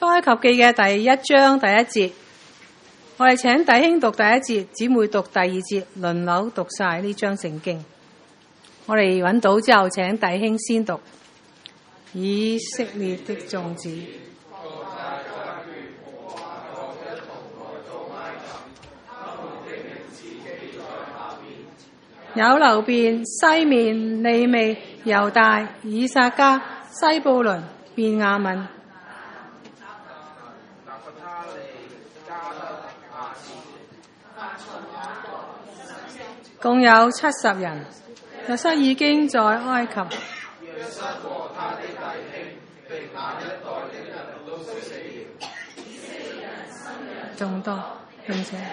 出埃及記嘅第1章第1節，我哋請弟兄讀第1節，姊妹讀第2節，輪流讀晒呢章聖經。我哋揾到之後，請弟兄先讀。以色列的眾子，有流便、西面、利未、猶大、以撒迦、西布倫、便雅憫，共有70人。約瑟已經在埃及。 約瑟和他的弟兄，並那一代的人都死了。 眾多，並且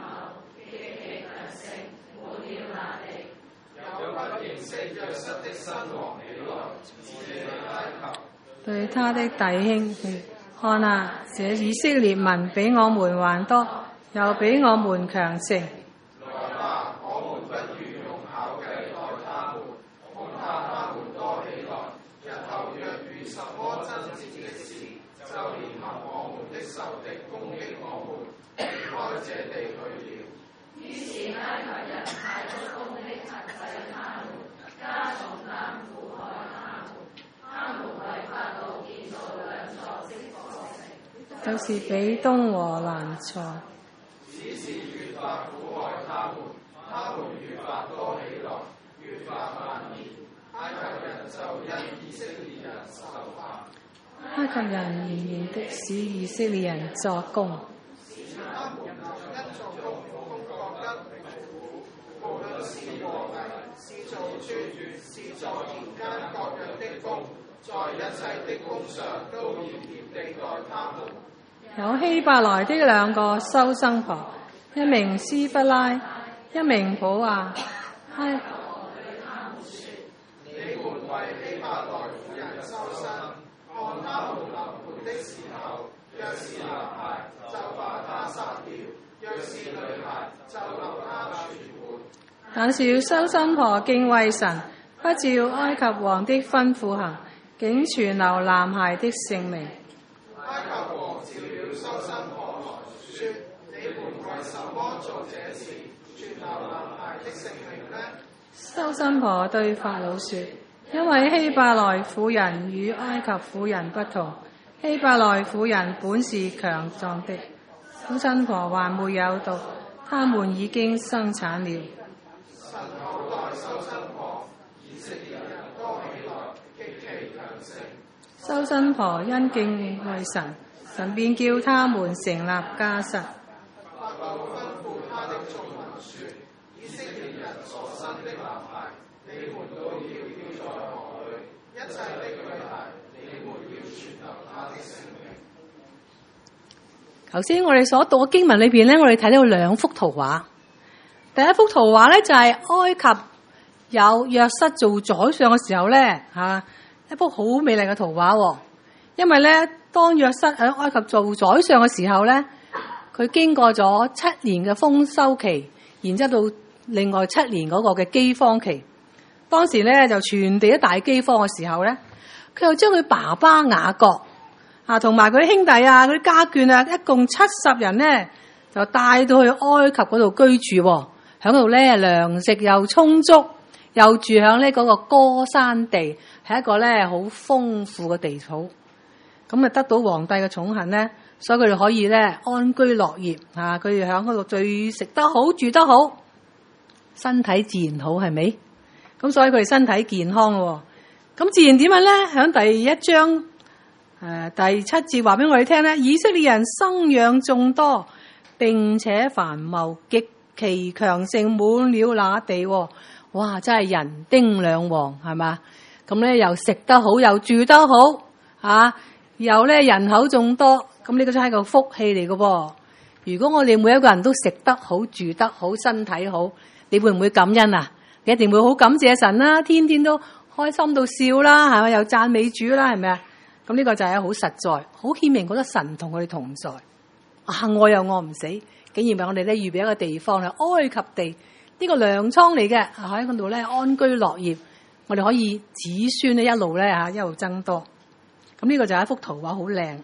有不認識約瑟的新王起來，自己埃及。 對他的弟兄說：看啊，這以色列民比我們還多，又比我們強盛。 來吧，我們不如用巧計待他們，恐怕他們多起來。日後若遇什麼爭戰的事，就聯合我們的仇敵攻擊我們，離開這地去了。於是埃及人派出攻擊轄制他們，加重擔苦害他們。他們為法老建造2座積火城， 都是比東和南錯。 只是越發苦害他們，他們越發多起來，越發蔓延。埃及人就因以色列人受嚇。 埃及人仍然的使以色列人作工。 他們因做工覺得苦，無論是磨泥，是做磚，是做田間各樣的工，在一切的工上都嚴嚴地待他們。 有希伯來的2個收生婆，一名斯弗拉，一名普亞。 你們為希伯來婦人收生，看他們臨盆的時候，若是男孩，就把他殺掉；若是女孩，就留他存活。 但是收生婆敬畏神，不照埃及王的吩咐行，竟存留男孩的性命。 埃及王召了收生婆來說：你們為什麼做這事，存留男孩的性命呢？ 收生婆對法老說：因為希伯來婦人與埃及婦人不同，希伯來婦人本是強壯的，收生婆還沒有到，他們已經生產了。 神厚待收生婆，以色列人多起來，極其強盛。 收生婆因敬畏神，神便叫他們成立家室。 法老吩咐他的眾民說：以色列人所生的男孩，你們都要丟在河裏；一切的女孩，你們要存留他的性命。 頭先我哋所讀嘅經文裏邊咧，我哋睇到2幅圖畫。第一幅圖畫咧就係埃及有約瑟做宰相嘅時候咧，一幅好美麗嘅圖畫。因為咧，當約瑟喺埃及做宰相嘅時候咧，佢經過咗7年嘅豐收期，然之後到另外7年嗰個嘅饑荒期。當時咧就全地一大饑荒嘅時候咧，佢又將佢爸爸雅各同埋佢啲兄弟啊、嗰啲家眷啊，一共70人咧，就帶到去埃及嗰度居住，喺度咧糧食又充足，又住喺呢嗰個歌珊地，係一個咧好豐富嘅地土。咁啊得到皇帝嘅寵幸咧，所以佢哋可以咧安居樂業啊！佢哋喺嗰度最食得好、住得好，身體自然好，係咪？咁所以佢哋身體健康喎。咁自然點樣咧？喺第1章第7節話俾我哋聽咧，以色列人生養眾多，並且繁茂，極其強盛，滿了那地。哇！真係人丁兩旺，係嘛？咁咧又食得好，又住得好，又咧人口眾多，咁呢個真係個福氣嚟嘅噃。如果我哋每一個人都食得好、住得好、身體好，你會唔會感恩啊？你一定會好感謝神啦，天天都開心到笑啦，係咪？又讚美主啦，係咪啊？咁呢個就係好實在、好顯明覺得神同我哋同在。餓又餓唔死，竟然為我哋咧預備一個地方係埃及地，呢個糧倉嚟嘅，喺嗰度咧安居樂業，我哋可以子孫咧一路咧一路增多。咁呢個就係一幅圖畫，好靚，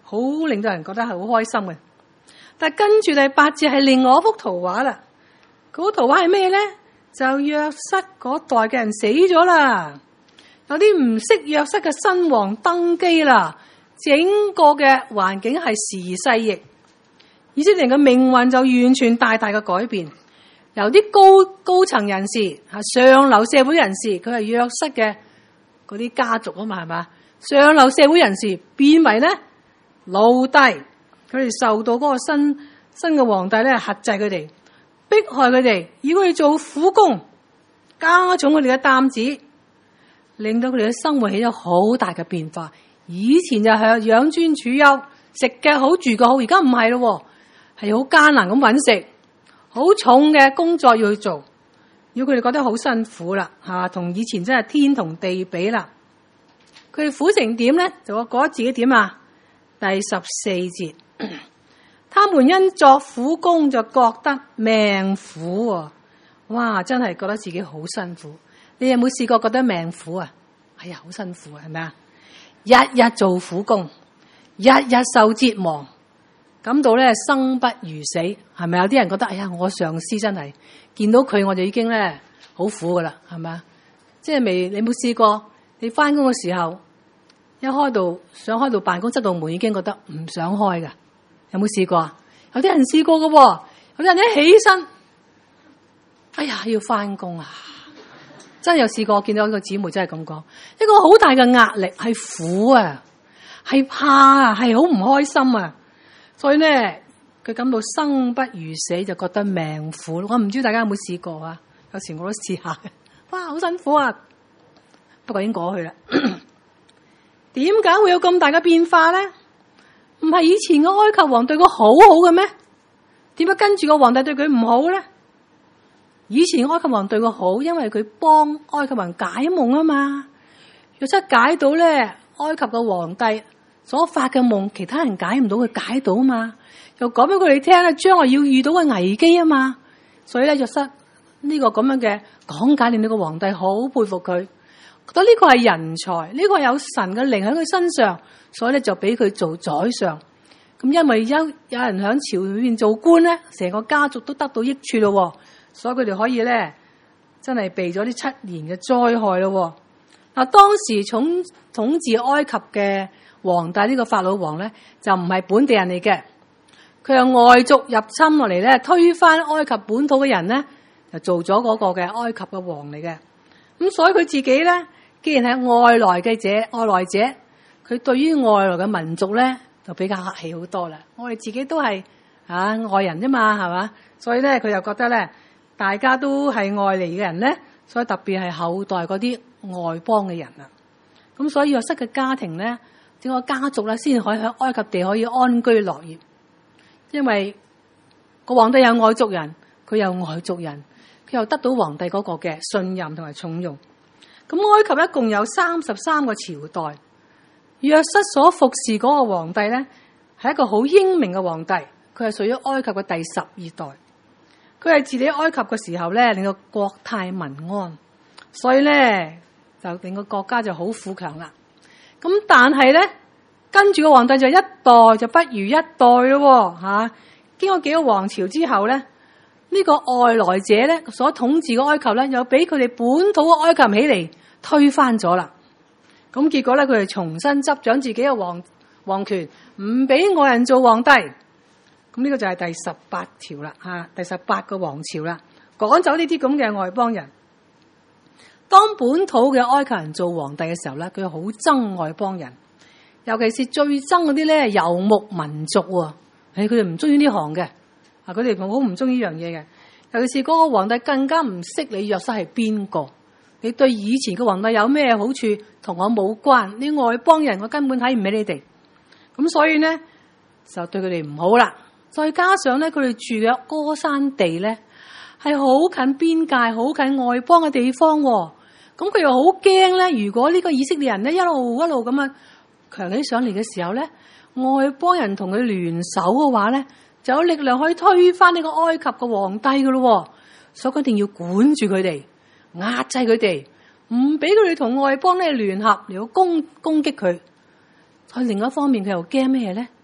好令到人覺得係好開心嘅。但係跟住第8節係另外一幅圖畫啦。嗰幅圖畫係咩咧？就約瑟嗰代嘅人死咗啦，有啲唔識約瑟嘅新王登基啦，整個嘅環境係時移世易，以色列人嘅命運就完全大大嘅改變。由啲高層人士上流社會人士，佢係約瑟嘅嗰啲家族啊嘛，係嘛？上流社會人士變為咧奴隸，佢哋受到嗰個新嘅皇帝咧轄制佢哋，迫害佢哋，要佢哋做苦工，加重佢哋嘅擔子，令到佢哋嘅生活起咗好大嘅變化。以前就係養尊處優，食嘅好住嘅好，而家唔係咯，係好艱難咁搵食，好重嘅工作要去做，要佢哋覺得好辛苦啦，吓，同以前真係天同地比啦。佢哋苦成點咧？就我覺得自己點啊？第14節，他們因作苦工就覺得命苦喎。哇，真係覺得自己好辛苦。你有冇試過覺得命苦啊？哎呀，好辛苦啊，係咪啊？日日做苦工，日日受折磨，感到咧生不如死，係咪？有啲人覺得，哎呀，我上司真係見到佢我就已經咧好苦噶啦，係咪啊？即係你冇試過？你翻工嘅時候，想開到辦公室度門，已經覺得唔想開噶。有冇試過啊？有啲人試過㗎，有啲人一起身，哎呀，要翻工啊！真係有試過，見到呢個姊妹真係咁講，一個好大嘅壓力，係苦啊，係怕啊，係好唔開心啊。所以咧，佢感到生不如死，就覺得命苦。我唔知大家有冇試過啊？有時我都試下嘅，哇，好辛苦啊！不過已經過去啦。點解會有咁大嘅變化咧？唔係以前嘅埃及王對佢好好嘅咩？點解跟住個皇帝對佢唔好咧？以前埃及王對佢好，因為佢幫埃及人解夢啊嘛。約瑟解到咧，埃及嘅皇帝所發嘅夢，其他人解唔到，佢解到啊嘛。又講俾佢哋聽咧，將來要遇到嘅危機啊嘛。所以咧，約瑟呢個咁樣嘅講解，令到個皇帝好佩服佢。覺得呢個係人才，呢個係有神嘅靈喺佢身上，所以咧就俾佢做宰相。咁因為有人響朝裏面做官咧，成個家族都得到益處咯，所以佢哋可以咧真係避咗呢7年嘅災害咯。嗱，當時統治埃及嘅皇帝呢個法老王咧，就唔係本地人嚟嘅，佢係外族入侵落嚟咧，推翻埃及本土嘅人咧，就做咗嗰個嘅埃及嘅王嚟嘅。咁所以佢自己咧，既然係外來者，佢對於外來嘅民族咧就比較客氣好多啦。我哋自己都係外人啫嘛，係嘛？所以咧佢又覺得咧，大家都係外嚟嘅人咧，所以特別係後代嗰啲外邦嘅人啊。咁所以約瑟嘅家庭咧，整個家族咧，先可以喺埃及地可以安居樂業。因為個皇帝有外族人，佢有外族人。佢又得到皇帝嗰個嘅信任同埋重用。咁埃及一共有33個朝代，約瑟所服侍嗰個皇帝咧，係一個好英明嘅皇帝，佢係屬於埃及嘅第12代。佢係治理埃及嘅時候咧，令個國泰民安，所以咧就令個國家就好富強啦。咁但係咧，跟住個皇帝就一代就不如一代咯吓。經過幾個王朝之後咧，呢個外來者咧所統治嘅埃及咧，又俾佢哋本土嘅埃及人起嚟推翻咗啦。咁結果咧，佢哋重新執掌自己嘅皇權，唔俾外人做皇帝。咁呢個就係第18條啦，第18個王朝啦，趕走呢啲咁嘅外邦人。當本土嘅埃及人做皇帝嘅時候咧，佢好憎外邦人，尤其是最憎嗰啲咧游牧民族喎。佢哋唔中意呢行嘅。佢哋好唔中意呢樣嘢嘅，尤其是嗰個皇帝更加唔識你約瑟係邊個。你對以前嘅皇帝有咩好處，同我冇關。你外邦人，我根本睇唔起你哋。咁所以咧，就對佢哋唔好啦。再加上咧，佢哋住嘅歌珊地咧，係好近邊界、好近外邦嘅地方。咁佢又好驚咧，如果呢個以色列人咧一路咁樣強起上嚟嘅時候咧，外邦人同佢聯手嘅話咧，就有力量可以推翻呢個埃及嘅皇帝噶咯，所以佢一定要管住佢哋，壓制佢哋，唔俾佢哋同外邦咧聯合嚟到攻擊佢。喺另一方面，佢又驚咩咧？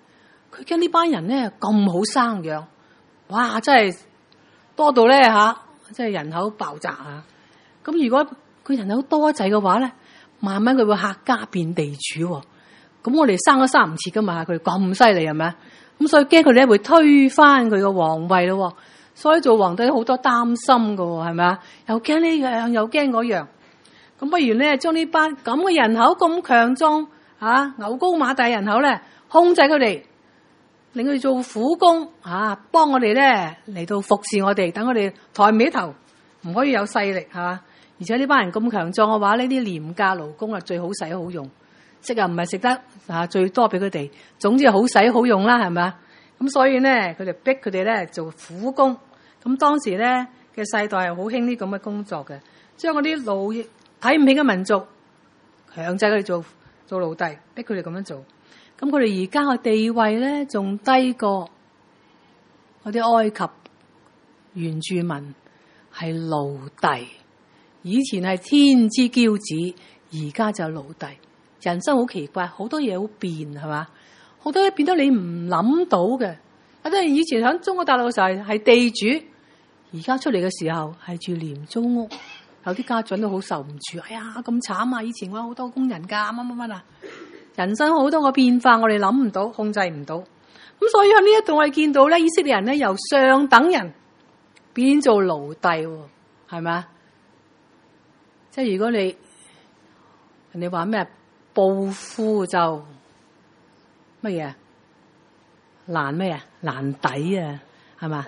佢驚呢班人咧咁好生養，哇！真係多到咧即係人口爆炸啊！咁如果佢人口多一滯嘅話咧，慢慢佢會客家變地主喎。咁我哋生都生唔切噶嘛，佢哋咁犀利係咪啊？咁所以驚佢哋咧會推翻佢個皇位咯。所以做皇帝好多擔心噶，係咪啊？又驚呢樣，又驚嗰樣。咁不如咧將呢班咁嘅人口咁強壯牛高馬大人口咧，控制佢哋，令佢哋做苦工幫我哋咧嚟到服侍我哋，等我哋抬唔起頭，唔可以有勢力係嘛？而且呢班人咁強壯嘅話，呢啲廉價勞工啊最好使好用，食唔係食得最多俾佢哋，總之好使好用啦，係咪啊？咁所以咧，佢哋逼佢哋咧做苦工。咁當時咧嘅世代係好興呢咁嘅工作嘅，將嗰啲睇唔起嘅民族強制佢哋做奴隸，逼佢哋咁樣做。咁佢哋而家嘅地位咧，仲低過嗰啲埃及原住民，係奴隸。以前係天之驕子，而家就奴隸。人生好奇怪，好多嘢好變係嘛，好多嘢變到你唔諗到嘅。有啲人以前喺中國大陸嘅時候係地主，而家出嚟嘅時候係住廉租屋，有啲家長都好受唔住。哎呀，咁慘啊！以前我有好多工人㗎，乜啊！人生好多個變化，我哋諗唔到，控制唔到。咁所以喺呢一度我哋見到咧，以色列人咧由上等人變做奴隸，係咪啊？即係如果你人哋話咩暴富就乜嘢難咩啊？難抵啊，係嘛？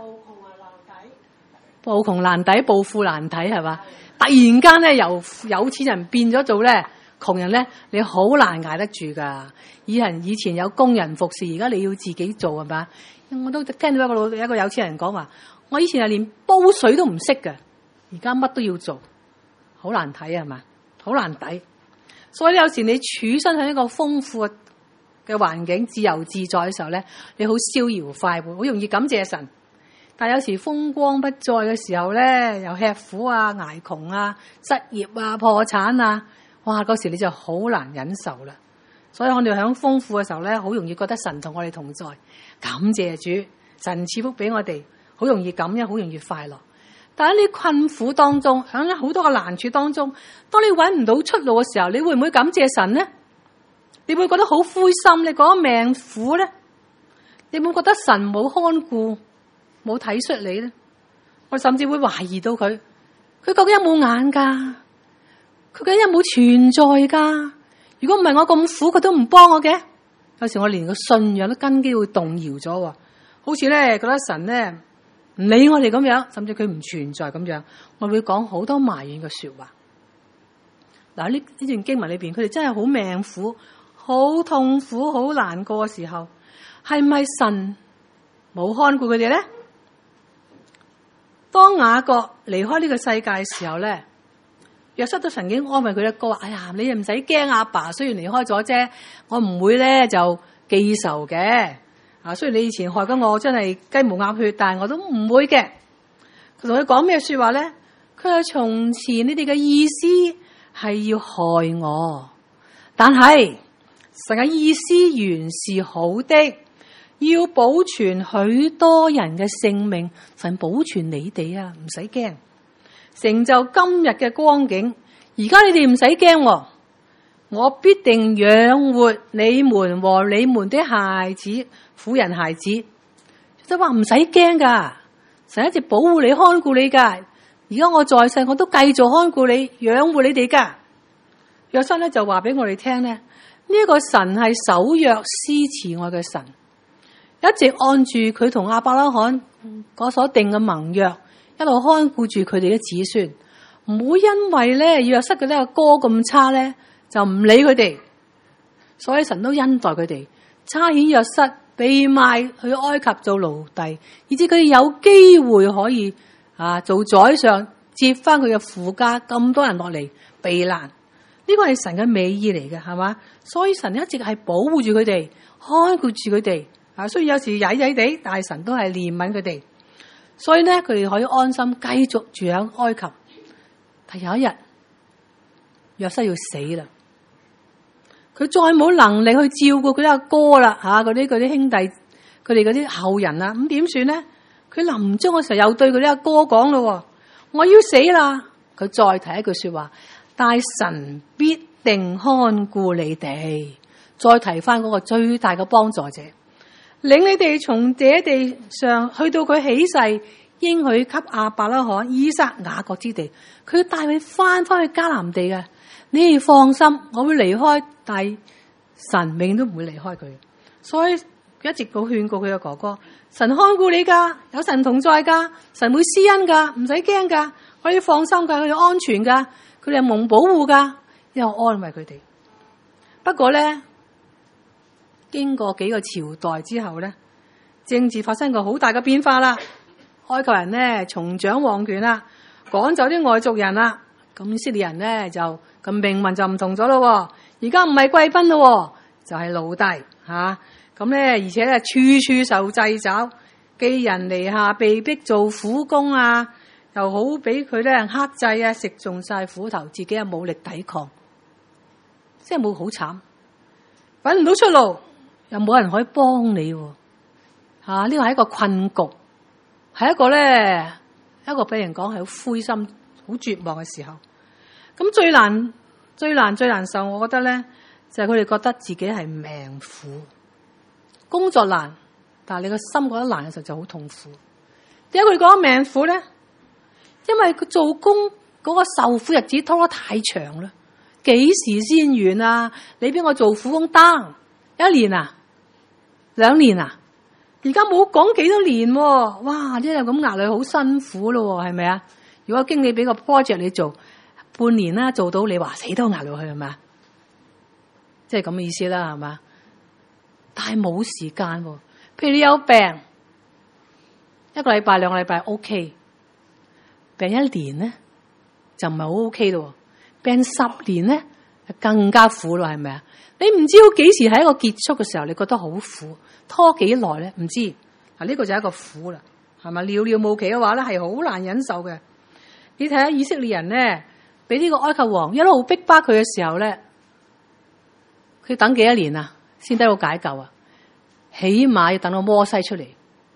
暴窮難抵，暴富難睇，係嘛？突然間咧，由有錢人變咗做咧窮人咧，你好難捱得住噶。以前有工人服侍，而家你要自己做係嘛？我都聽到一個有錢人講話，我以前係連煲水都唔識嘅，而家乜都要做，好難睇係嘛？好難抵。所以有時你處身喺一個豐富嘅環境，自由自在嘅時候咧，你好逍遙快活，好容易感謝神。但有時風光不再嘅時候咧，又吃苦啊、捱窮啊、失業啊、破產啊，哇！嗰時你就好難忍受啦。所以我哋喺豐富嘅時候咧，好容易覺得神同我哋同在，感謝主，神賜福俾我哋，好容易感恩，好容易快樂。但喺你困苦當中，喺好多個難處當中，當你揾唔到出路嘅時候，你會唔會感謝神呢？你會覺得好灰心，你覺得命苦咧？你會唔會覺得神冇看顧？冇體恤你咧，我甚至會懷疑到佢究竟有冇眼㗎？佢究竟有冇存在㗎？如果唔係我咁苦，佢都唔幫我嘅。有時我連個信仰都根基會動搖咗喎，好似咧覺得神咧唔理我哋咁樣，甚至佢唔存在咁樣，我會講好多埋怨嘅說話。嗱，呢段經文裏邊，佢哋真係好命苦、好痛苦、好難過嘅時候，係咪神冇看顧佢哋咧？當雅各離開呢個世界嘅時候咧，約瑟都曾經安慰佢一個話：哎呀，你唔使驚，阿爸雖然離開咗啫，我唔會咧就記仇嘅。雖然你以前害咗我真係雞毛鴨血，但係我都唔會嘅。佢同佢講咩說話咧？佢話從前你哋嘅意思係要害我，但係神嘅意思原是好的。要保存許多人嘅性命，神保存你哋啊，唔使驚。成就今日嘅光景，而家你哋唔使驚，我必定養活你們和你們的孩子、婦人孩子。就話唔使驚噶，神一直保護你、看顧你噶。而家我在世，我都繼續看顧你、養活你哋噶。約瑟咧就話俾我哋聽咧，呢一個神係守約施慈愛嘅神。一直按住佢同亞伯拉罕嗰所定嘅盟約，一路看顧住佢哋嘅子孫，唔會因為咧約瑟嘅呢個歌咁差咧，就唔理佢哋。所以神都恩待佢哋，差遣約瑟被賣去埃及做奴隸，以至佢哋有機會可以做宰相，接翻佢嘅父家。咁多人落嚟避難，呢個係神嘅美意嚟嘅，係嘛？所以神一直係保護住佢哋，看顧住佢哋。雖然有時曳曳地，但係神都係憐憫佢哋，所以咧佢哋可以安心繼續住喺埃及。但有一日，約瑟要死啦，佢再冇能力去照顧佢啲阿哥啦，嗰啲兄弟佢哋嗰啲後人啊，咁點算咧？佢臨終嘅時候又對佢啲阿哥講咯，我要死啦！佢再提一句說話，但神必定看顧你哋。再提翻嗰個最大嘅幫助者，領你哋從這地上去到佢起誓應許給亞伯拉罕、以撒、雅各之地，佢帶佢翻去迦南地嘅。你哋放心，我會離開，但係神永遠都唔會離開佢。所以一直都勸告佢嘅哥哥，神看顧你噶，有神同在噶，神會施恩噶，唔使驚噶，可以放心噶，佢哋安全噶，佢哋係蒙保護噶，因為我安慰佢哋。不過咧，經過幾個朝代之後咧，政治發生個好大嘅變化啦。埃及人咧重掌皇權啦，趕走啲外族人啦，咁以色列人咧就咁命運就唔同咗咯。而家唔係貴賓咯，就係奴隸吓。咁咧，而且咧處處受掣肘，寄人籬下，被逼做苦工啊，又好俾佢咧克制啊，食盡晒苦頭，自己又冇力抵抗，即係冇好慘，搵唔到出路。又冇人可以幫你喎，呢個係一個困局，係一個咧，一個俾人講係好灰心、好絕望嘅時候。咁最難受，我覺得咧就係佢哋覺得自己係命苦，工作難，但係你個心覺得難嘅時候就好痛苦。點解佢哋講命苦咧？因為佢做工嗰個受苦日子拖得太長啦，幾時先完啊？你俾我做苦工得1年啊？2年啊？而家冇講幾多年喎，哇！呢有咁壓力好辛苦咯，係咪啊？如果經理俾個 project 你做半年啦，做到你話死都壓落去係咪啊？即係咁嘅意思啦，係嘛？但係冇時間喎。譬如你有病，1個禮拜、2個禮拜 OK， 病1年咧就唔係好 OK 咯。病10年咧就更加苦咯，係咪啊？你唔知道幾時係一個結束嘅時候，你覺得好苦，拖幾耐咧？唔知嗱，呢個就係一個苦啦，係咪？寥寥無期嘅話咧，係好難忍受嘅。你睇下以色列人咧，俾呢個埃及王一路逼巴佢嘅時候咧，佢等幾多年啊，先得到解救啊？起碼要等到摩西出嚟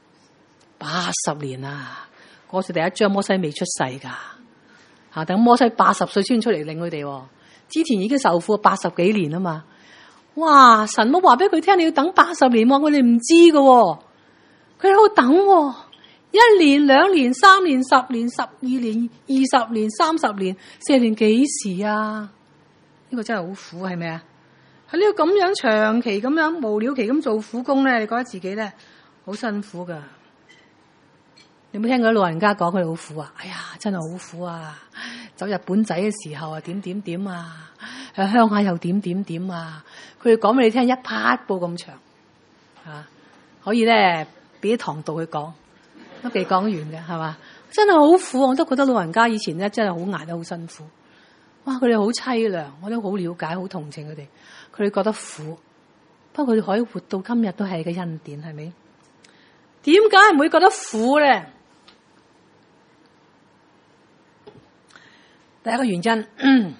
80年啊！嗰時第一章摩西未出世噶，等摩西80歲先出嚟領佢哋，之前已經受苦80幾年啊嘛。哇！神冇話俾佢聽，你要等80年，佢哋唔知噶，佢喺度等，1年、2年、3年、10年、12年、20年、30年、4年，幾時啊？呢個真係好苦，係咪啊？喺呢個咁樣長期咁樣無了期咁做苦工咧，你覺得自己咧好辛苦噶？你有冇聽過老人家講佢哋好苦啊？哎呀，真係好苦啊！走日本仔嘅時候啊，點啊！喺鄉下又點啊！佢哋講俾你聽，一拍布咁長，可以咧俾啲堂道去講，都未講完嘅，係嘛？真係好苦，我都覺得老人家以前咧真係好捱得好辛苦。哇！佢哋好凄涼，我都好了解、好同情佢哋。佢哋覺得苦，不過佢哋可以活到今日都係個恩典，係咪？點解唔會覺得苦咧？第一個原因，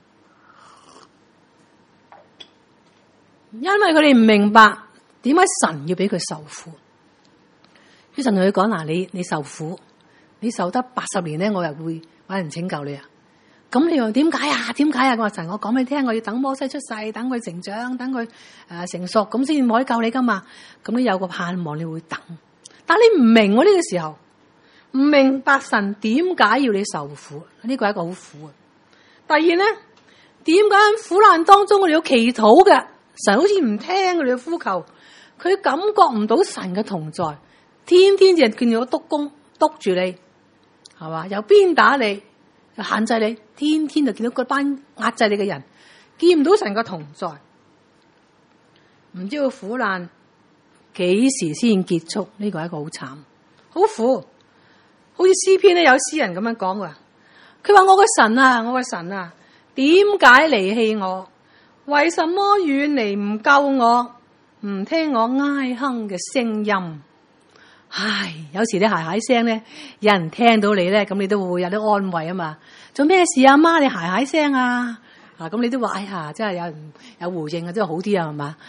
因為佢哋唔明白點解神要俾佢受苦。啲神同佢講嗱，你受苦，你受得80年咧，我又會搵人拯救你啊！咁你又點解啊？我話神，我講俾你聽，我要等摩西出世，等佢成長，等佢成熟，咁先可以救你噶嘛。咁你有個盼望，你會等。但你唔明喎，呢個時候唔明白神點解要你受苦，呢個係一個好苦啊。第二咧，點解喺苦難當中我哋要祈禱嘅？神好似唔聽我哋嘅呼求，佢感覺唔到神嘅同在，天天就見到督工督住你，係嘛？又鞭打你，又限制你，天天就見到嗰班壓制你嘅人，見唔到神嘅同在，唔知道苦難幾時先結束？呢個係一個好慘，好苦。好似詩篇咧有詩人咁樣講㗎，佢話我嘅神啊，點解離棄我？為什麼遠離唔救我？唔聽我哀哼嘅聲音？唉，有時你嗨嗨聲咧，有人聽到你咧，咁你都會有啲安慰啊嘛。做咩事啊媽？你嗨嗨聲啊？咁你都話哎呀，真係有人有回應啊，真係好啲啊，係嘛？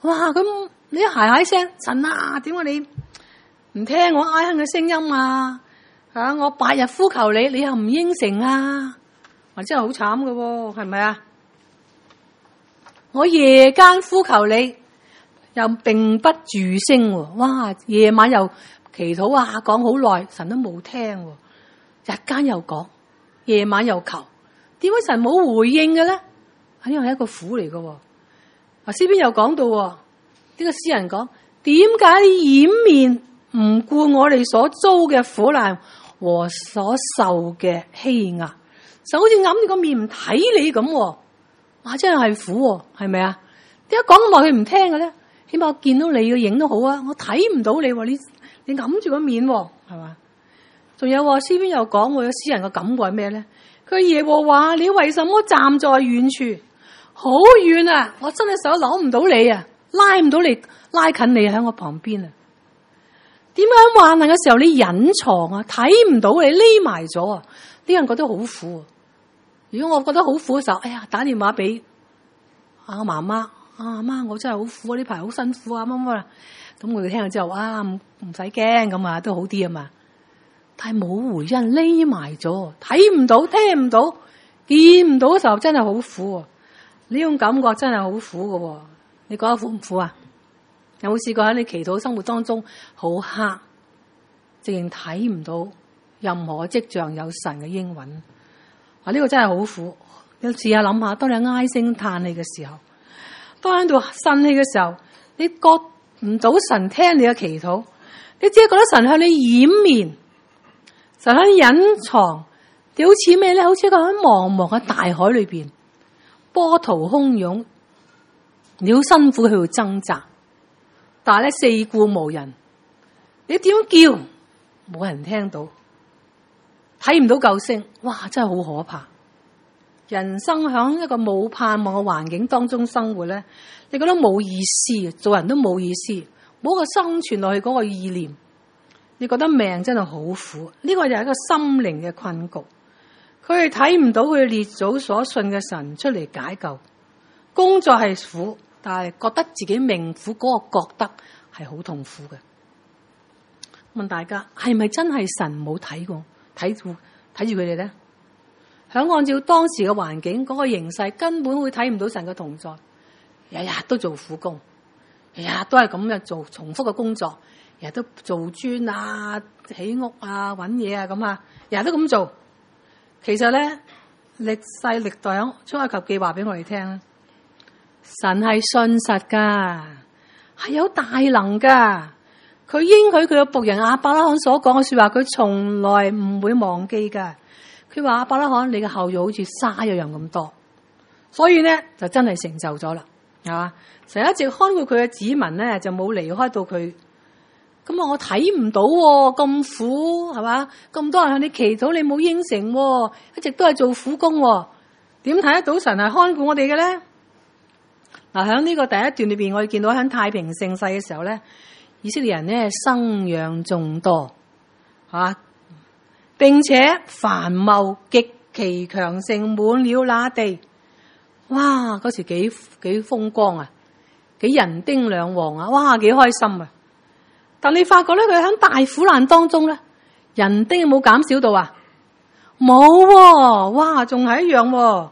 哇！咁你一嗌聲，神啊，點解你唔聽我哀哼嘅聲音啊？我白日呼求你，你又唔應承啊？真係好慘㗎喎，係咪啊？我夜間呼求你，又並不住聲喎。哇！夜晚又祈禱啊，講好耐，神都冇聽喎。日間又講，夜晚又求，點解神冇回應嘅咧？呢個係一個苦嚟㗎喎。詩篇又講到，呢個詩人講，點解你掩面唔顧我哋所遭嘅苦難和所受嘅欺壓？就好似揞住個面唔睇你咁，哇！真係苦，係咪啊？點解講咁耐佢唔聽嘅咧？起碼我見到你嘅影都好啊，我睇唔到你，你揞住個面，係嘛？仲有詩篇又講，有詩人嘅感覺係咩咧？佢耶和華，你為什麼站在遠處？好遠啊！我真係手攞唔到你啊，拉唔到你，拉近你喺我旁邊啊！點解喺患難嘅時候你隱藏啊？睇唔到你，匿埋咗啊！啲人覺得好苦。如果我覺得好苦嘅時候，哎呀，打電話俾阿媽媽，阿媽，我真係好苦啊！呢排好辛苦啊，乜乜啦。咁我哋聽咗之後，唔使驚，咁啊都好啲啊嘛。但係冇回音，匿埋咗，睇唔到，聽唔到，見唔到嘅時候，真係好苦。呢種感覺真係好苦㗎。你覺得苦唔苦啊？有冇試過喺你祈禱生活當中好黑，直情睇唔到任何跡象有神嘅應允？呢個真係好苦。你試下諗下，當你唉聲嘆氣嘅時候，當喺度呻氣嘅時候，你覺唔到神聽你嘅祈禱，你只係覺得神向你掩面，神向你隱藏，你好似咩咧？好似一個喺茫茫嘅大海裏邊，波濤洶湧，你好辛苦去到掙扎，但係咧四顧無人，你點樣叫冇人聽到，睇唔到救星，哇！真係好可怕。人生響一個冇盼望嘅環境當中生活咧，你覺得冇意思，做人都冇意思，冇一個生存落去嗰個意念，你覺得命真係好苦。呢個就係一個心靈嘅困局。佢哋睇唔到佢列祖所信嘅神出嚟解救，工作係苦，但係覺得自己命苦，嗰個覺得係好痛苦嘅。問大家係咪真係神冇睇過睇住佢哋咧？響按照當時嘅環境嗰個形勢，根本會睇唔到神嘅同在，日日都做苦工，日日都係咁樣做重複嘅工作，日日都做磚啊、起屋啊、搵嘢啊咁啊，日日都咁做。其實咧，歷世歷代響出埃及記話俾我哋聽，神係信實噶，係有大能噶。佢應許佢嘅僕人亞伯拉罕所講嘅說話，佢從來唔會忘記噶。佢話亞伯拉罕，你嘅後裔好似沙一樣咁多，所以咧就真係成就咗啦，係嘛？成日一直看顧佢嘅子民咧，就冇離開到佢。咁啊，我睇唔到咁苦，係嘛？咁多人向你祈禱，你冇應承，一直都係做苦工，點睇得到神係看顧我哋嘅咧？嗱，喺呢個第一段裏邊，我哋見到喺太平盛世嘅時候咧，以色列人咧生養眾多，吓，並且繁茂極其強盛，滿了那地。哇！嗰時幾風光啊，幾人丁兩旺啊，哇！幾開心啊！但你發覺咧，佢喺大苦難當中咧，人丁有冇減少到啊？冇，哇，仲係一樣。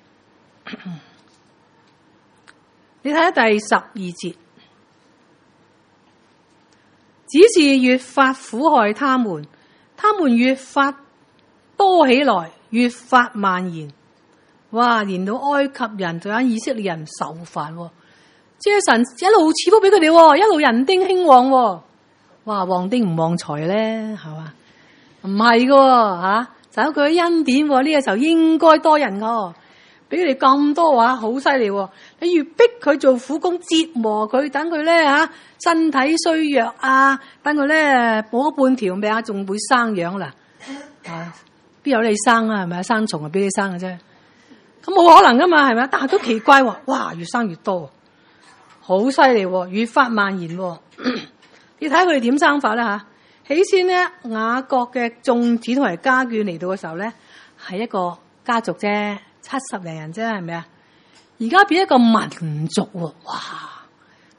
你睇下第12節，只是越發苦害他們，他們越發多起來，越發蔓延。哇！連到埃及人仲有以色列人受煩，即係神一路賜福俾佢哋，一路人丁興旺。哇！旺丁唔旺財咧，係嘛？唔係噶吓，就有佢嘅恩典。呢個時候應該多人噶，俾佢哋咁多話，好犀利。你越逼佢做苦工，折磨佢，等佢咧吓身體衰弱啊，等佢咧冇半條命啊，仲會生養啦。啊，邊有你生啊？係咪啊？生蟲啊，俾你生嘅啫。咁冇可能噶嘛，係咪啊？但係都奇怪，哇！越生越多，好犀利，越發蔓延。你睇下佢哋點生法啦吓。起先咧，雅各嘅眾子同埋家眷嚟到嘅時候咧，係一個家族啫，70零人啫，係咪啊？而家變一個民族喎，哇！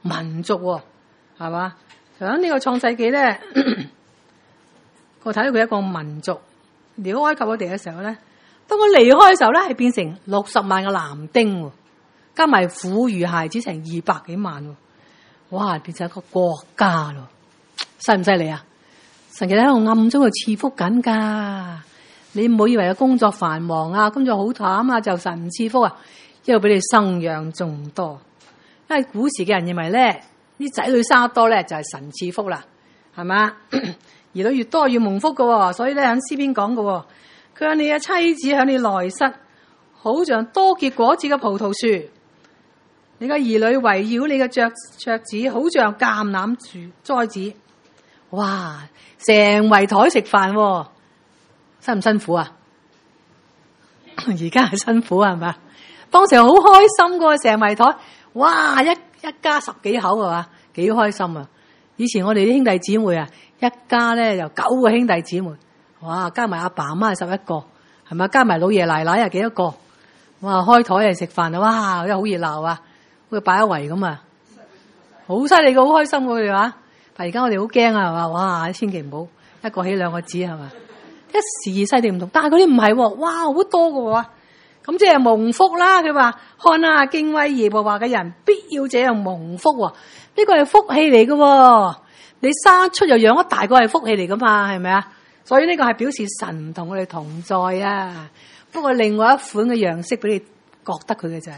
民族喎，係嘛？響呢個創世紀咧，我睇到佢一個民族離開埃及嗰地嘅時候咧，當佢離開嘅時候咧，係變成60萬嘅男丁，加埋婦孺孩子成200幾萬，哇！變成一個國家咯，犀唔犀利啊？神其實喺度暗中去賜福緊噶，你唔好以為有工作繁忙啊，工作好慘啊，就神唔賜福啊，因為俾你生養眾多。因為古時嘅人認為咧，啲仔女生得多咧就係神賜福啦，係嘛？兒女越多越蒙福噶，所以咧喺詩篇講噶，佢話你嘅妻子喺你內室，好像多結果子嘅葡萄樹；你嘅兒女圍繞你嘅桌子，好像橄欖樹栽子。哇！成圍台食飯，辛唔辛苦啊？而家係辛苦係嘛？當時好開心噶，成圍台，哇！一家10幾口係嘛？幾開心啊！以前我哋啲兄弟姊妹啊，一家咧有9個兄弟姊妹，哇！加埋阿爸阿媽11個，係咪？加埋老爺奶奶又幾多個？哇！開台嚟食飯啊！哇！真係好熱鬧啊，好似擺一圍咁啊，好犀利噶，好開心噶佢哋話。但而家我哋好驚啊，係嘛？哇！千祈唔好一個起兩個止，係嘛？一時勢地唔同，但係嗰啲唔係喎，哇！好多噶喎，咁即係蒙福啦。佢話看啊，敬畏耶和華嘅人必要這樣蒙福喎，呢個係福氣嚟噶喎。你生出又養一大個係福氣嚟噶嘛？係咪啊？所以呢個係表示神同我哋同在啊。不過另外一款嘅樣式俾你覺得佢嘅就係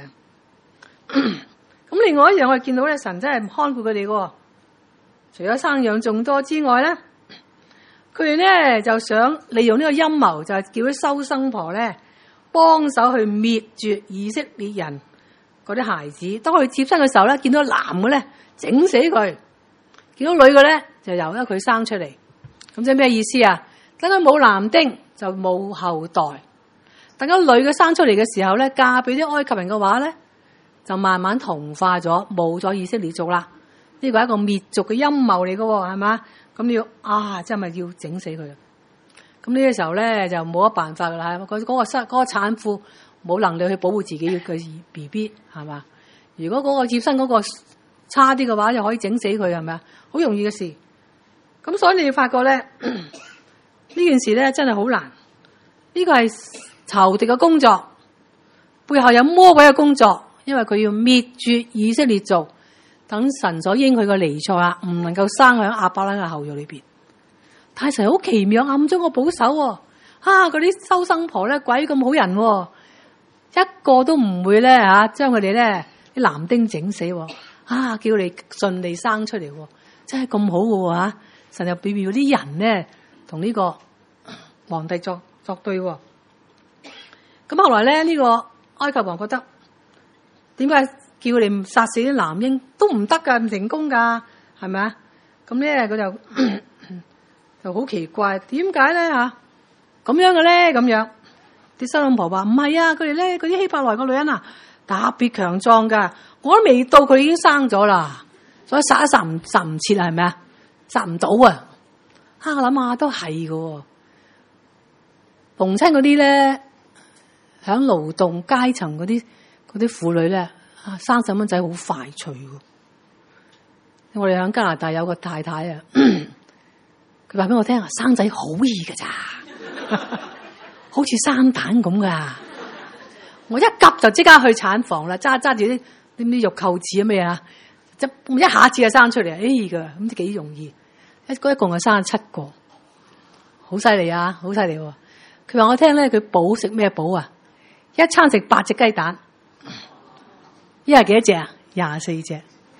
咁。另外一樣我哋見到咧，神真係看顧佢哋噶。除咗生養眾多之外咧，佢哋咧就想利用呢個陰謀，就係叫啲收生婆咧幫手去滅絕以色列人嗰啲孩子。當佢接生嘅時候咧，見到男嘅咧整死佢，見到女嘅咧就由得佢生出嚟。咁即係咩意思啊？等佢冇男丁就冇後代，等個女嘅生出嚟嘅時候咧，嫁俾啲埃及人嘅話咧，就慢慢同化咗，冇咗以色列族啦。呢個係一個滅族嘅陰謀嚟嘅，係嘛？咁你要真係咪要整死佢？咁呢個時候咧就冇乜辦法噶啦。嗰個產婦冇能力去保護自己嘅 BB， 係嘛？如果嗰個接生嗰個差啲嘅話，就可以整死佢，係咪啊？好容易嘅事。咁所以你要發覺咧，呢件事咧真係好難。呢個係仇敵嘅工作，背後有魔鬼嘅工作，因為佢要滅絕以色列族。等神所應許嘅彌賽亞唔能夠生喺亞伯拉罕嘅後裔裏邊，但係神好奇妙，暗中個保守喎。嗰啲收生婆咧鬼咁好人喎，一個都唔會咧將佢哋咧啲男丁整死喎。叫你順利生出嚟喎，真係咁好嘅喎。神又表示啲人咧同呢個皇帝作對喎。咁後來咧呢個埃及王覺得點解？叫佢哋殺死啲男嬰都唔得噶，唔成功噶，係咪啊？咁咧佢就好奇怪，點解咧咁樣嘅咧？咁樣啲收生婆話唔係啊，佢哋咧嗰啲希伯來個女人啊特別強壯噶，我都未到佢已經生咗啦，所以殺唔切啊，係咪啊？殺唔到啊！我諗下都係噶，逢親嗰啲咧響勞動階層嗰啲婦女咧。生細蚊仔好快脆喎！我哋喺加拿大有個太太啊，佢話俾我聽啊，生仔好易噶咋，好似生蛋咁噶。我一急就即刻去產房啦，揸住啲肉扣子啊咩啊，一下子就生出嚟，噶咁幾容易。一共就生咗7個，好犀利啊，好犀利喎！佢話我聽咧，佢補食咩補啊？一餐食8隻雞蛋。一日幾多隻啊？24隻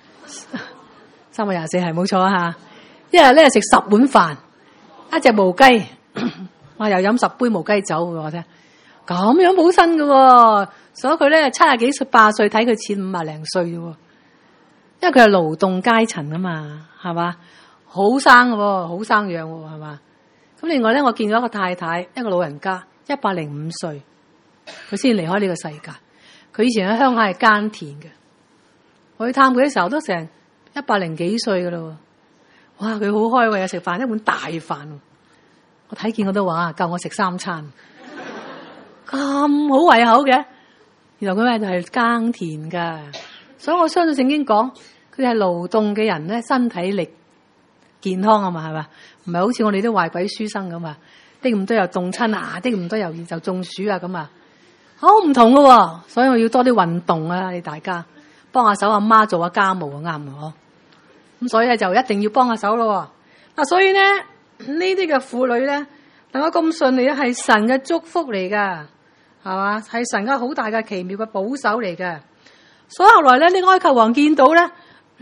，324係冇錯啊！一日咧食10碗飯，一隻毛雞，我又飲10杯毛雞酒俾我聽，咁樣補身噶。所以佢咧70幾8歲，睇佢似50零歲啫。因為佢係勞動階層啊嘛，係嘛？好生噶，好生養喎，係嘛？咁另外咧，我見到一個太太，一個老人家，105歲，佢先離開呢個世界。佢以前喺鄉下係耕田嘅，我去探佢嘅時候都成100幾歲噶啦。哇！佢好開胃啊，食飯一碗大飯，我睇見我都話夠我食3餐，咁好胃口嘅。原來佢咧就係耕田噶，所以我相信聖經講佢哋係勞動嘅人咧，身體力健康啊嘛，係嘛？唔係好似我哋啲壞鬼書生咁啊，啲咁多又凍親啊，啲咁多又就中暑啊咁啊，好唔同噶喎。所以我要多啲運動啊，你大家幫下手，阿媽做下家務啊，啱唔啱？咁所以咧就一定要幫下手咯。嗱，所以咧呢啲嘅婦女咧，能夠咁順利咧，係神嘅祝福嚟噶，係嘛？係神嘅好大嘅奇妙嘅保守嚟嘅。所以後來咧，呢埃及王見到咧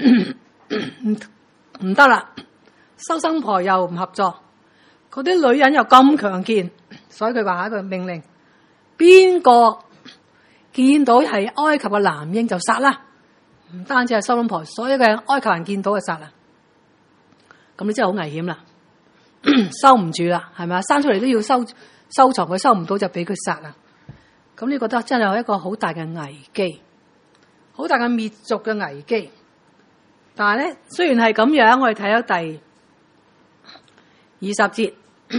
唔得啦，收生婆又唔合作，嗰啲女人又咁強健，所以佢話下一個命令：邊個見到係埃及嘅男嬰就殺啦。唔單止係收生婆，所有嘅埃及人見到就殺啦。咁你真係好危險啦，收唔住啦，係咪啊？生出嚟都要收藏佢，收唔到就俾佢殺啦。咁你覺得真係有一個好大嘅危機，好大嘅滅族嘅危機。但係咧，雖然係咁樣，我哋睇咗第20節，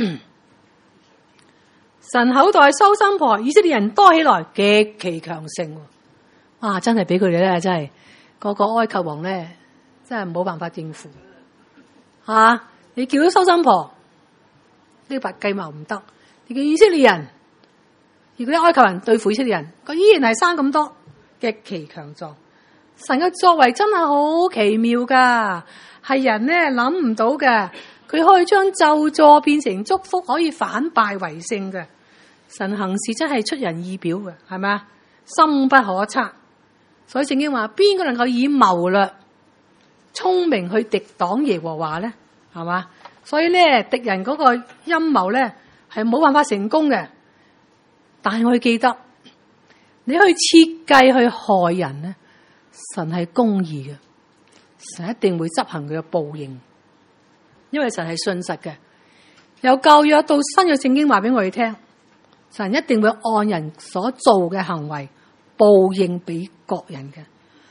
神厚待收生婆，以色列人多起來，極其強盛。哇！真係俾佢哋咧，真係個埃及王咧，真係冇辦法應付。你叫咗收生婆，呢個計謀唔得。你叫以色列人，如果啲埃及人對付以色列人，佢依然係生咁多，極其強壯。神嘅作為真係好奇妙噶，係人咧諗唔到嘅。佢可以將咒詛變成祝福，可以反敗為勝嘅。神行事真係出人意表嘅，係咪啊？深不可測。所以聖經話，邊個能夠以謀略、聰明去敵擋耶和華咧？係嘛？所以咧，敵人嗰個陰謀咧係冇辦法成功嘅。但係我要記得，你去設計去害人咧，神係公義嘅，神一定會執行佢嘅報應，因為神係信實嘅。由舊約到新約聖經話俾我哋聽，神一定會按人所做嘅行為報應俾各人嘅。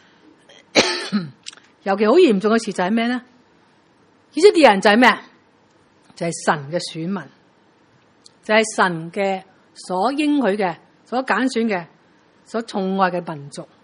尤其好嚴重嘅事就係咩咧？以色列人就係咩？就係神嘅選民，就係神嘅所應許嘅、所揀選嘅、所寵愛嘅民族。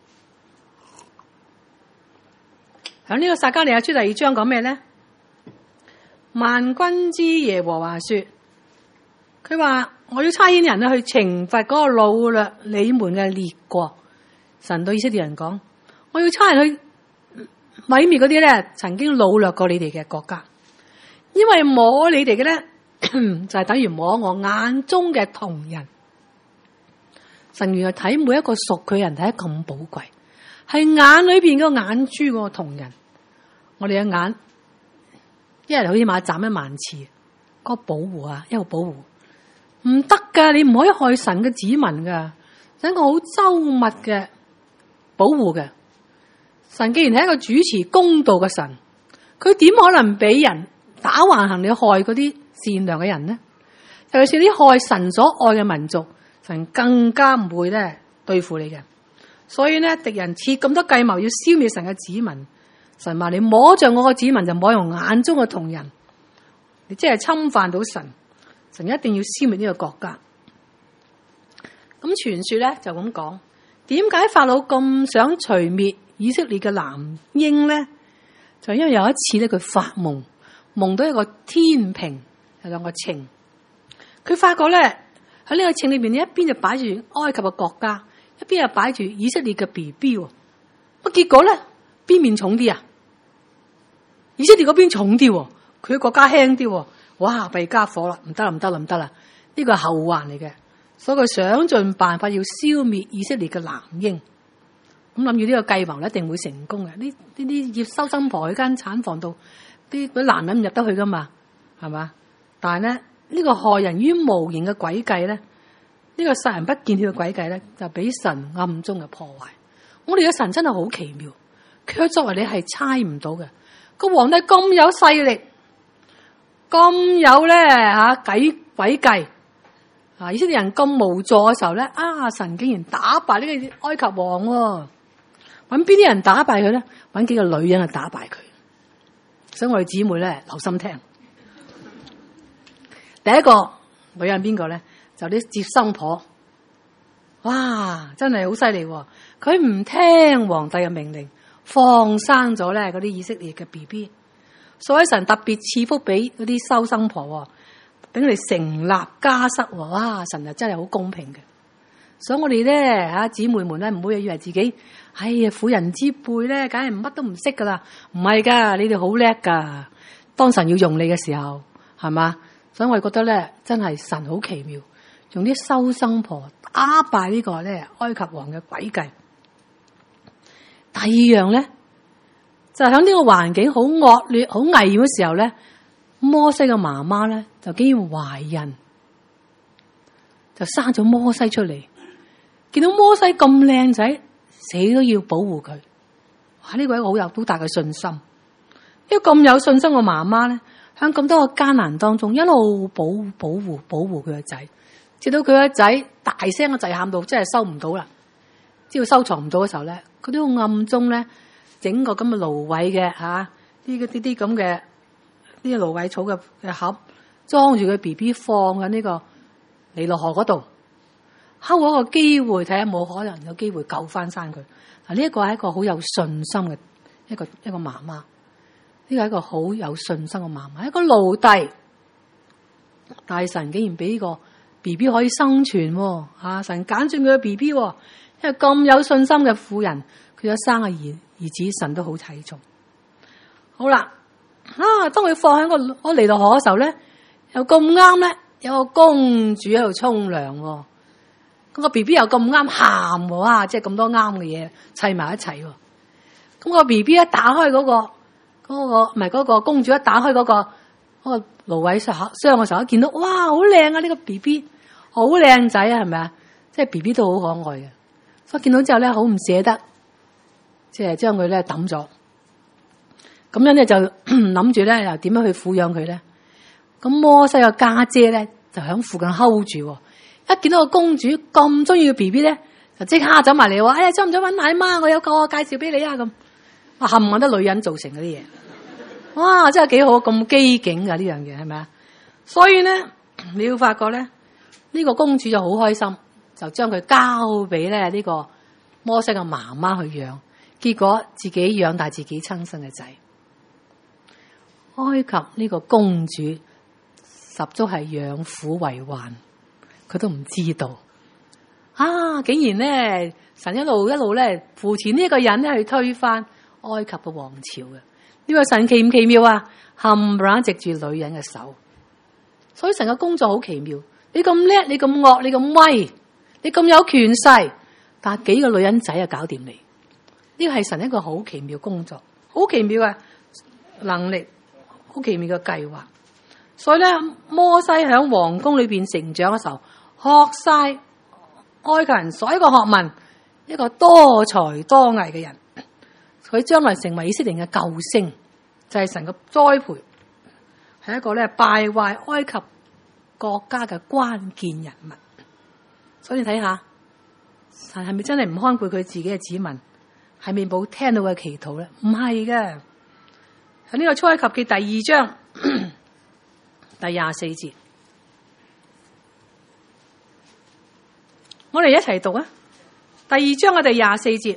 喺呢個撒迦利亞書第2章講咩咧？萬軍之耶和華說，佢話我要差遣人去懲罰嗰個擄掠你們嘅列國。神對以色列人講，我要差人去毀滅嗰啲咧曾經擄掠過你哋嘅國家，因為摸你哋嘅咧就係等於摸我眼中嘅瞳人。神原來睇每一個屬佢人睇得咁寶貴，係眼裏邊個眼珠嗰個瞳人。我哋嘅眼一日好似馬斬10000次，嗰個保護啊，一個保護唔得噶，你唔可以害神嘅子民噶，係一個好周密嘅保護嘅。神既然係一個主持公道嘅神，佢點可能俾人打橫行，你害嗰啲善良嘅人呢？尤其是啲害神所愛嘅民族，神更加唔會咧對付你嘅。所以咧，敵人設咁多計謀要消滅神嘅子民。神話你摸着我個子民，就摸用眼中嘅瞳人，你即係侵犯到神，神一定要消滅呢個國家。咁傳說咧就咁講，點解法老咁想除滅以色列嘅男嬰咧？就因為有一次咧，佢發夢，夢到一個天平，有2個秤，佢發覺咧喺呢個秤裏邊，一邊就擺住埃及嘅國家，一邊又擺住以色列嘅 BB。咁結果咧，邊面重啲啊？以色列嗰邊重啲，佢國家輕啲。哇！弊家伙啦，唔得啦，唔得啦，唔得啦！呢個係後患嚟嘅，所以佢想盡辦法要消滅以色列嘅男嬰。咁諗住呢個計謀一定會成功嘅。呢啲要收生婆去間產房度，啲男人唔入得去噶嘛，係嘛？但係咧，呢個害人於無形嘅詭計咧，呢個殺人不見血嘅詭計咧，就俾神暗中嘅破壞。我哋嘅神真係好奇妙，佢作為你係猜唔到嘅。個皇帝咁有勢力，咁有咧詭計，以色列人咁無助嘅時候咧，神竟然打敗呢個埃及王喎。揾邊啲人打敗佢咧？揾幾個女人去打敗佢。所以我哋姊妹咧留心聽。第一個女人邊個咧？就啲接生婆。哇！真係好犀利喎！佢唔聽皇帝嘅命令， 放生咗咧嗰啲以色列嘅 BB， 所以神特別賜福俾嗰啲收生婆，俾佢哋成立家室。哇！神啊真係好公平嘅。所以我哋咧姊妹們咧唔好以為自己婦人之輩咧，梗係乜都唔識噶啦，唔係噶，你哋好叻噶。當神要用你嘅時候，係嘛？所以我哋覺得咧，真係神好奇妙，用啲收生婆打敗呢個咧埃及王嘅詭計。第二樣咧，就喺呢個環境好惡劣、好危險嘅時候咧，摩西嘅媽媽咧就竟然懷孕，就生咗摩西出嚟。見到摩西咁靚仔，死都要保護佢。哇！呢個係一個好大嘅信心。呢個咁有信心嘅媽媽咧，喺咁多個艱難當中，一路保護佢個仔，直到佢個仔大聲嘅仔喊到真係收唔到啦，知道收藏唔到嘅時候咧，佢都要暗中咧整個咁嘅蘆葦嘅啲咁嘅呢個蘆葦草嘅盒，裝住佢 BB 放喺呢個尼羅河嗰度，睺一個機會睇下冇可能有機會救翻生佢。嗱，呢一個係一個好有信心嘅一個媽媽。呢個係一個好有信心嘅媽媽，一個奴隸，大神竟然俾呢個 BB 可以生存，神揀選佢嘅 BB， 因為咁有信心嘅婦人，佢有生嘅兒子，神都好睇重。好啦，當佢放喺個尼羅河嘅時候咧，又咁啱咧，有個公主喺度沖涼，咁個 BB 又咁啱喊，哇！即係咁多啱嘅嘢砌埋一齊，咁個 BB 一打開嗰個公主一打開嗰個蘆葦箱嘅時候，一見到哇，好靚啊！呢個 BB 好靚仔啊，係咪啊？即係 BB 都好可愛嘅，所以見到之後咧，好唔捨得，即係將佢咧抌咗。咁樣咧就諗住咧又點樣去撫養佢咧？咁摩西個家姐咧就喺附近 hold 住，一見到個公主咁中意個 BB 咧，就即刻走埋嚟話：哎呀，想唔想搵奶媽？我有個介紹俾你啊！咁冚唪唥都女人造成嗰啲嘢。哇！真係幾好，咁機警噶呢樣嘢，係咪啊？所以咧，你要發覺咧，呢個公主就好開心，就將佢交俾咧呢個摩西嘅媽媽去養，結果自己養大自己親生嘅仔。埃及呢個公主十足係養虎為患，佢都唔知道竟然咧神一路咧扶持呢一個人咧去推翻埃及嘅王朝嘅。呢個神奇唔奇妙啊？冚唪唥藉住女人嘅手，所以神嘅工作好奇妙。你咁叻，你咁惡，你咁威，你咁有權勢，但係幾個女人仔啊搞掂你。呢個係神一個好奇妙工作，好奇妙嘅能力，好奇妙嘅計劃。所以咧，摩西喺皇宮裏邊成長嘅時候，學晒埃及人所有嘅學問，一個多才多藝嘅人。佢將來成為以色列嘅救星，就係神嘅栽培，係一個咧敗壞埃及國家嘅關鍵人物。所以你睇下，神係咪真係唔看顧佢自己嘅子民？係咪冇聽到佢祈禱咧？唔係嘅。喺呢個出埃及記第2章第24節，我哋一齊讀啊！第2章嘅第24節。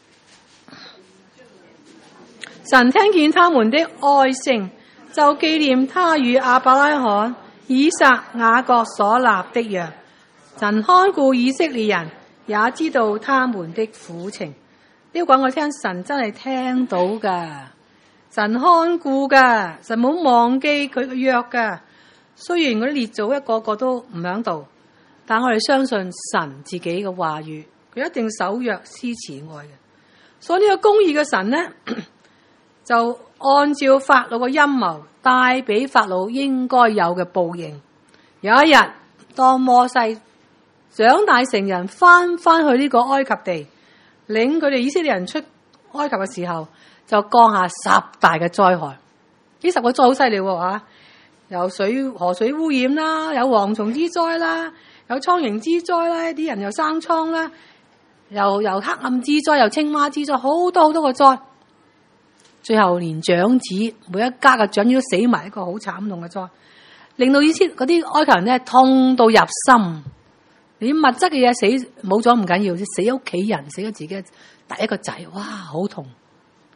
神聽見他們的哀聲，就紀念他與亞伯拉罕、以撒、雅各所立的約。神看顧以色列人，也知道他們的苦情。呢個講我聽，神真係聽到噶，神看顧噶，神冇忘記佢嘅約噶。雖然嗰啲列祖一個個都唔響度，但我哋相信神自己嘅話語，佢一定守約施慈愛嘅。所以呢個公義嘅神呢，就按照法老嘅陰謀，帶俾法老應該有嘅報應。有一日，當摩西長大成人，翻去呢個埃及地，領佢哋以色列人出埃及嘅時候，就降下10大嘅災害。呢10個災好犀利喎，有河水污染啦，有蝗蟲之災啦，有蒼蠅之災啦，啲人又生瘡啦，又黑暗之災，又青蛙之災，好多好多個災。最後連長子每一家嘅長子都死埋，一個好慘痛嘅災，令到以前嗰啲埃及人咧痛到入心。連物質嘅嘢死冇咗唔緊要，死屋企人，死咗自己第一個仔，哇，好痛！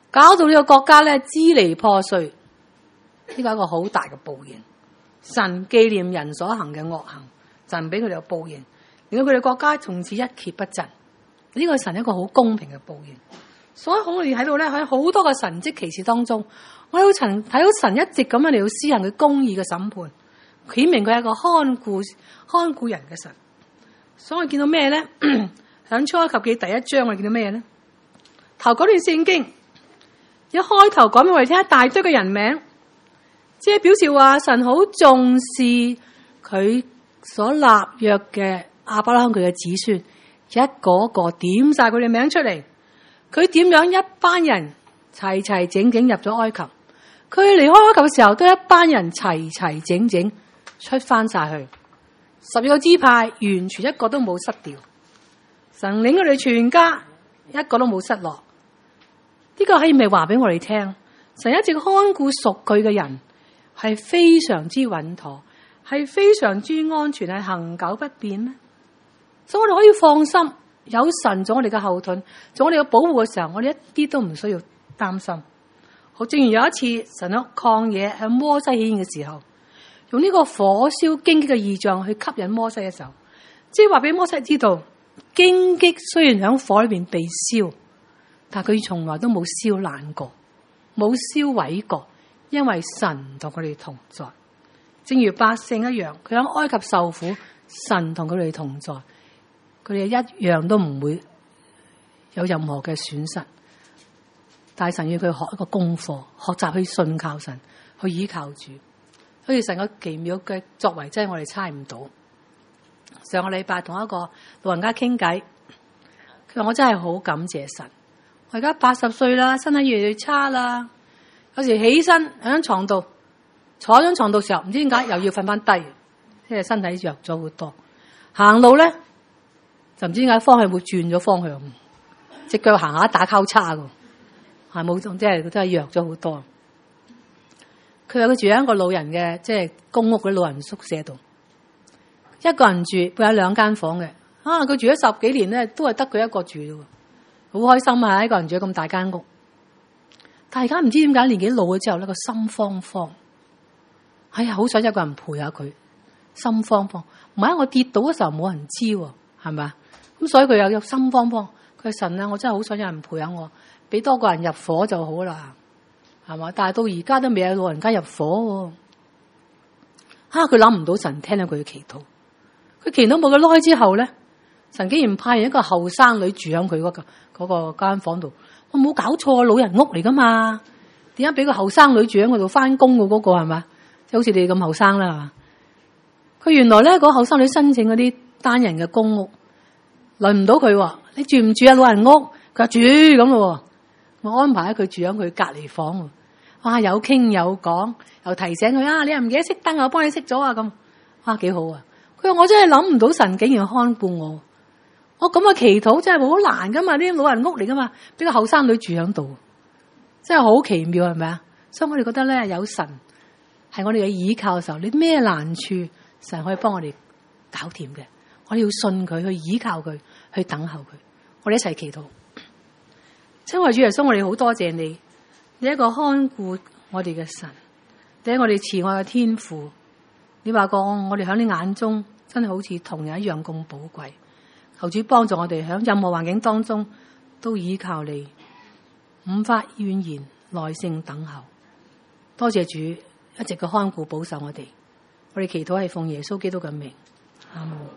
搞到呢個國家咧支離破碎。呢個係一個好大嘅報應。神紀念人所行嘅惡行，神俾佢哋有報應，令到佢哋國家從此一蹶不振。呢個係神一個好公平嘅報應。所以我哋喺度咧喺好多嘅神蹟奇事當中，我哋睇到神一直咁樣嚟到施行佢公義嘅審判，顯明佢係一個看顧人嘅神。所以我見到咩咧？喺出埃及記第1章我哋見到咩咧？頭嗰段聖經一開頭講俾我哋聽一大堆嘅人名，即係表示話神好重視佢所立約嘅亞伯拉罕佢嘅子孫，一個個點晒佢哋名出嚟。佢點樣一班人齊齊整整入咗埃及，佢離開埃及嘅時候都一班人齊齊整整出翻晒去。12個支派完全一個都冇失掉，神領佢哋全家一個都冇失落。呢個係咪話俾我哋聽？神一直看顧屬佢嘅人，係非常之穩妥，係非常之安全，係恆久不變咩？所以我哋可以放心，有神做我哋嘅後盾，做我哋嘅保護嘅時候，我哋一啲都唔需要擔心。好，正如有一次神喺曠野向摩西顯現嘅時候，用呢個火燒荊棘嘅異象去吸引摩西嘅時候，即係話俾摩西知道，荊棘雖然喺火裏邊被燒，但佢從來都冇燒爛過，冇燒毀過，因為神同佢哋同在。正如百姓一樣，佢喺埃及受苦，神同佢哋同在，佢哋一樣都唔會有任何嘅損失。但係神要佢學一個功課，學習去信靠神，去依靠主。好似神個奇妙嘅作為，真係我哋猜唔到。上個禮拜同一個老人家傾偈，佢話我真係好感謝神。我而家80歲啦，身體越嚟越差啦。有時起身喺床度，坐喺床度時候，唔知點解又要瞓翻低，即係身體弱咗好多。行路咧，就唔知點解方向會轉咗方向，隻腳行下打交叉噶，係冇，即係佢真係弱咗好多。佢話佢住喺一個老人嘅，即係公屋嗰啲老人宿舍度，一個人住，佢有2間房嘅。佢住咗10幾年咧，都係得佢一個住咯，好開心啊！一個人住咗咁大間屋，但係而家唔知點解年紀老咗之後咧，個心慌慌。哎呀，好想一個人陪下佢，心慌慌。唔係我跌倒嘅時候冇人知，係咪啊？咁所以佢又有心慌慌。佢話神啊，我真係好想有人陪下我，俾多個人入伙就好啦。係嘛？但係到而家都未有老人家入伙喎。佢諗唔到神聽到佢嘅祈禱。佢祈禱冇幾耐之後咧，神竟然派人一個後生女住喺佢嗰個間房度。我冇搞錯，老人屋嚟噶嘛？點解俾個後生女住喺嗰度翻工嘅嗰個係嘛？即係好似你咁後生啦，係嘛？佢原來咧嗰後生女申請嗰啲單人嘅公屋，輪唔到佢。你住唔住啊？老人屋？佢話住咁咯。我安排佢住喺佢隔離房。哇！有傾有講，又提醒佢啊！你又唔記得熄燈，我幫你熄咗啊！咁哇，幾好啊！佢話我真係諗唔到神竟然看顧我。我咁嘅祈禱真係好難噶嘛？啲老人屋嚟噶嘛，俾個後生女住喺度，真係好奇妙，係咪啊？所以我哋覺得咧，有神係我哋嘅倚靠嘅時候，你咩難處，神可以幫我哋搞掂嘅。我哋要信佢，去倚靠佢，去等候佢。我哋一齊祈禱。親愛主耶穌，我哋好多謝你。你一個看顧我哋嘅神，你係我哋慈愛嘅天父。你話過我哋喺你眼中真係好似銅人一樣咁寶貴。求主幫助我哋喺任何環境當中都依靠你，唔發怨言，耐性等候。多謝主一直嘅看顧保守我哋。我哋祈禱係奉耶穌基督嘅名，阿門。